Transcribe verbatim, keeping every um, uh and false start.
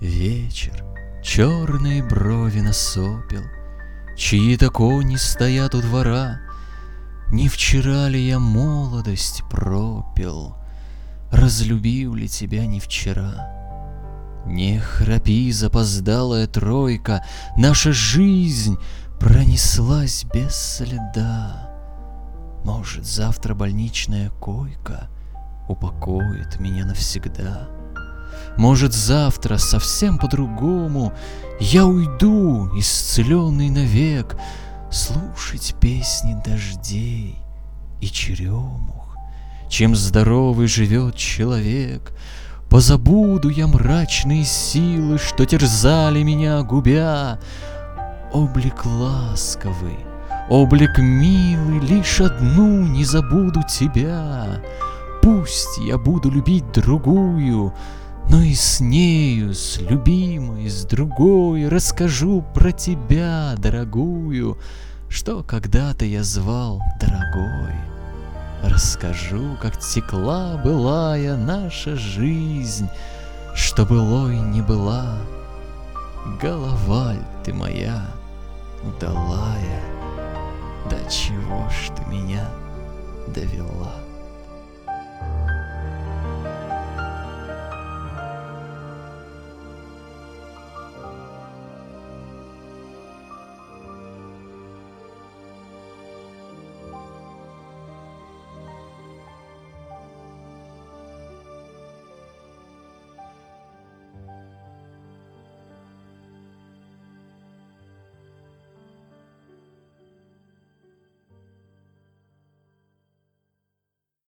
Вечер черные брови насопил, чьи-то кони стоят у двора. Не вчера ли я молодость пропил, разлюбил ли тебя не вчера? Не храпи, запоздалая тройка, наша жизнь пронеслась без следа. Может, завтра больничная койка упокоит меня навсегда. Может, завтра совсем по-другому я уйду, исцеленный навек, слушать песни дождей и черемух. Чем здоровый живет человек, позабуду я мрачные силы, что терзали меня, губя. Облик ласковый, облик милый, лишь одну не забуду тебя. Пусть я буду любить другую, но и с нею, с любимой, с другой расскажу про тебя, дорогую, что когда-то я звал дорогой. Расскажу, как текла былая наша жизнь, что былой не была. Головаль ты моя, удалая, до чего ж ты меня довела?